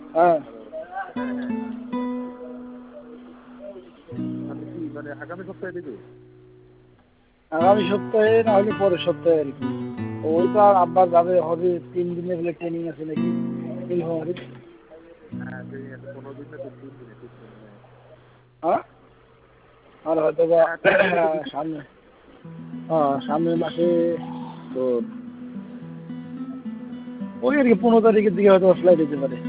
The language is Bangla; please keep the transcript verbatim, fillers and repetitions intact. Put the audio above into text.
হ্যাঁ। হ্যাঁ হ্যাঁ। মানে কি মানে আগামী সপ্তাহে দিবে? আগামী সপ্তাহে না হলে পরের সপ্তাহে আর কি। ওইটা আব্বা যাবে হবে তিন দিনের বলে ট্রেনিং আছে নাকি নীলফামারী। হ্যাঁ ট্রেনিং আছে পনেরো দিন না তিন তিন দিনে তিন দিন হ্যাঁ। হ্যাঁ আর হয়তো বা হ্যাঁ তিন দিনে তো দিচ্ছে। সামনে হ্যাঁ সামনের মাসে তো ওই আর কি পনেরো তারিখের দিকে হয়তো ফ্লাইট দিতে পারে।